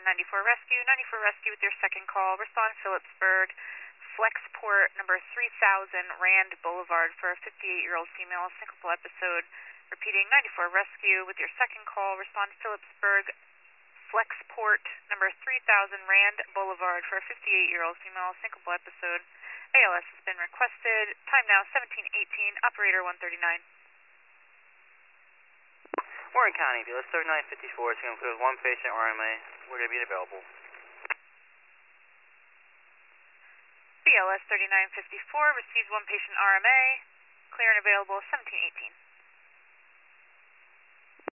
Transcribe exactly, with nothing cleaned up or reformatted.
ninety-four Rescue. ninety-four Rescue with your second call. Respond Phillipsburg, Flexport number three thousand Rand Boulevard for a fifty-eight-year-old female, syncopal episode. Repeating, ninety-four Rescue with your second call. Respond Phillipsburg, Flexport number three thousand Rand Boulevard for a fifty-eight-year-old female, syncopal episode. A L S has been requested. Time now seventeen eighteen. Operator one thirty-nine. Warren County, B L S thirty-nine fifty-four is going to include one patient R M A. We're going to be available. B L S thirty-nine fifty-four receives one patient R M A. Clear and available seventeen eighteen.